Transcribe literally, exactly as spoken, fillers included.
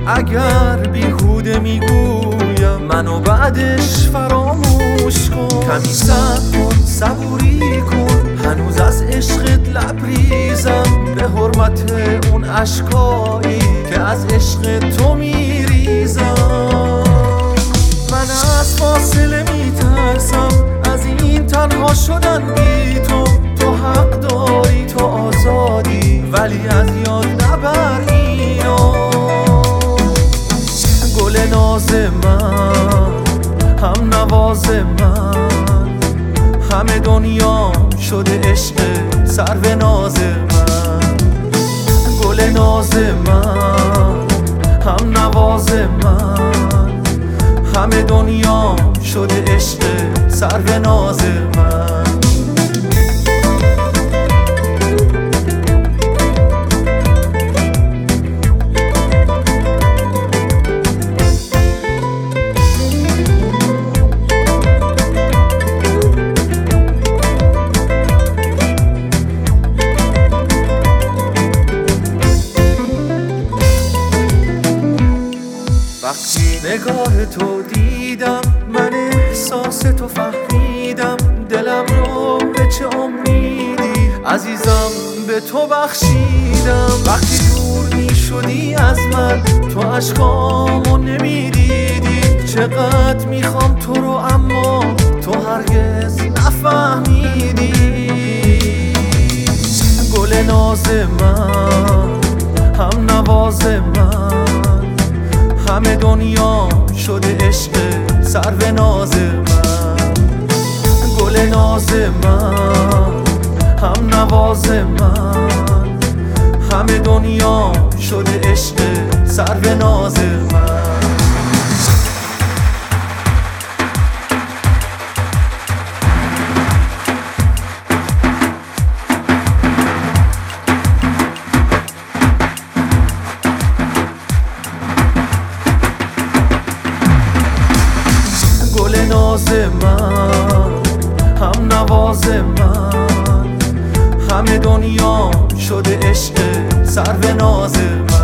اگر بیهوده میگویم منو بعدش فراموش کن. کمی صبر کن، صبوری کن، هنوز از عشقت لبریزم. به حرمت اون عشقایی که از عشق تو میریزم. من از فاصله میترسم، از این تنها شدن بی تو. تو حق داری، تو آزادی، ولی از یاد نبر اینو. گل ناز من، هم نواز من، همه دنیام شده عشق سرو ناز من. گل ناز من، هم نواز من، همه دنیام شده عشق سرو ناز من. وقتی نگاه تو دیدم، من احساس تو فهمیدم. دلم رو به چه امیدی عزیزم به تو بخشیدم. وقتی دور می شدی از من، تو عشقامو نمیدیدی. چقدر میخوام تو رو اما تو هرگز نفهمیدی. گل ناز من، هم نواز من، همه دنیام شده عشق سرو ناز من. گل ناز من، هم نواز من، همه دنیام شده عشق سرو ناز من. گل ناز من، هم نواز من، همه دنیام شده عشق سرو ناز من.